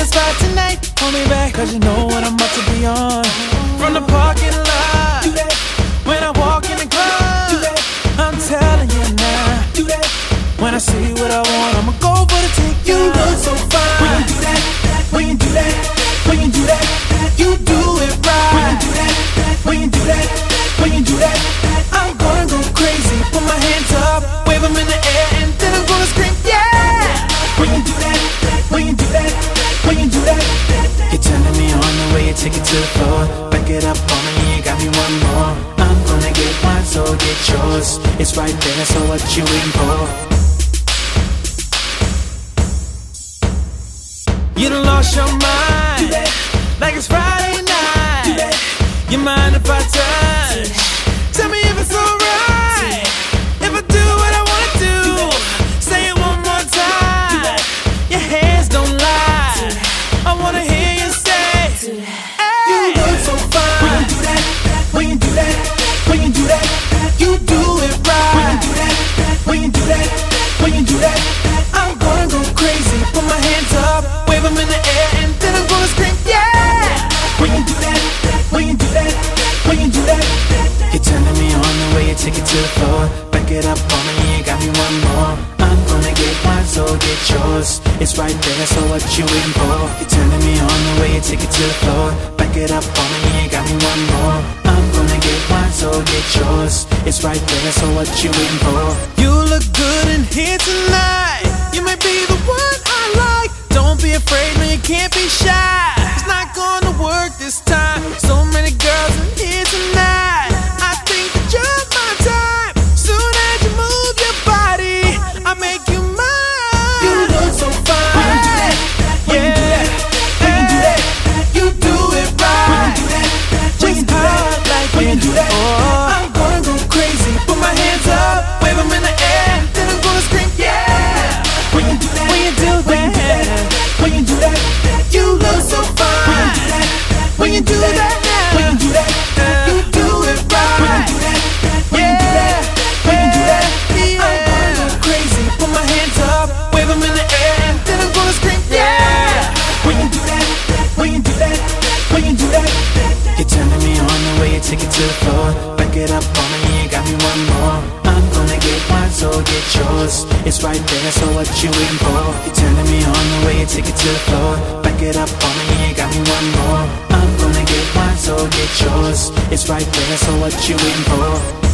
spot tonight, hold me back, cause you know what I'm about to be on. From the parking lot, when I walk in the club, I'm telling you now, when I see what I want, I'ma go for the ticket. You look so fine when you do that, when you do that, when you do that, you do it right. When you do that, when you do that, when you do that, I'm gonna go crazy. Put my hands up, wave them in the air, and then I'm gonna scream, yeah! When you do that, when you do that, when you do that, you're turning me on the way you take it to the floor. Back it up on me, you got me one more. I'm gonna get mine, so get yours. It's right there, so what you waiting for? You done lost your mind, like it's Friday night. You mind if I touch? Tell me if it's alright. If I do what I wanna do, say it one more time. Your hands don't lie, I wanna hear you say, hey. You look so fine when you do that, when you do that, when you do that, you do it right. When you do that, when you do that, when you do that, I'm gonna go crazy. Put my hands up, wave them in the air, and then I'm gonna scream, yeah! When you do that, when you do that, when you do that, you're turning me on the way you take it to the floor. Back it up on me, you got me one more. I'm gonna get mine, so get yours. It's right there, so what you waiting for? You're turning me on the way you take it to the floor. Back it up on me, you got me one more. I'm gonna get mine, so get yours. It's right there, so what you waiting for? You look good in here tonight. You may be the one I like. Don't be afraid, no, you can't be shy. It's not gonna work this time. So many girls in here tonight. I think that you're my type. Soon as you move your body, I make you mine. You look so fine when you do that, when you do that, when you do that, you do it right. When you do that, just hard like when you do that, I'm gonna go crazy. Put my hands up, wave them in the air, then I'm gonna scream, yeah! When you do that, when you do that, when you do that, you look so fine. When you do that, when you do that, when you do that, you do it right. When you do that, when you do that, when you do that, I'm gonna go crazy. Put my hands up, wave them in the air, and then I'm gonna scream, yeah! When you do that, when you do that, when you do that, you're turning me on the way you take it to the floor. Back it up on me, you got me one more. I'm gonna get mine, so get yours. It's right there, so what you waiting for? You're turning me on the way you take it to the floor. Back it up on me, you got me one more. I'm gonna get mine, so get yours. It's right there, so what you waiting for?